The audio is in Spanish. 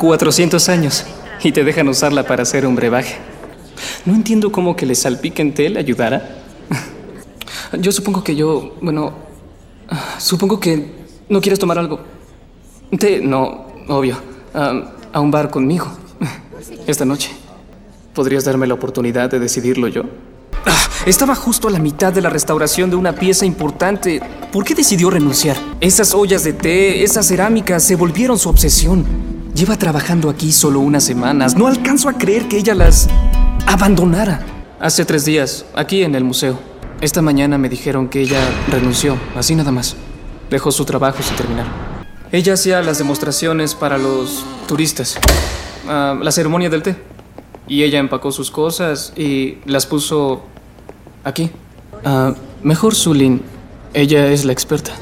400 años y te dejan usarla para hacer un brebaje. No entiendo cómo que le salpiquen té le ayudara. Yo supongo que supongo que no quieres tomar algo. Té, no, obvio. A un bar conmigo. Esta noche. ¿Podrías darme la oportunidad de decidirlo yo? Estaba justo a la mitad de la restauración de una pieza importante. ¿Por qué decidió renunciar? Esas ollas de té, esas cerámicas se volvieron su obsesión. Lleva trabajando aquí solo unas semanas. No alcanzo a creer que ella las abandonara. Hace 3 días, aquí en el museo. Esta mañana me dijeron que ella renunció, así nada más. Dejó su trabajo sin terminar. Ella hacía las demostraciones para los turistas. La ceremonia del té. Y ella empacó sus cosas y las puso aquí. Mejor Sulin. Ella es la experta.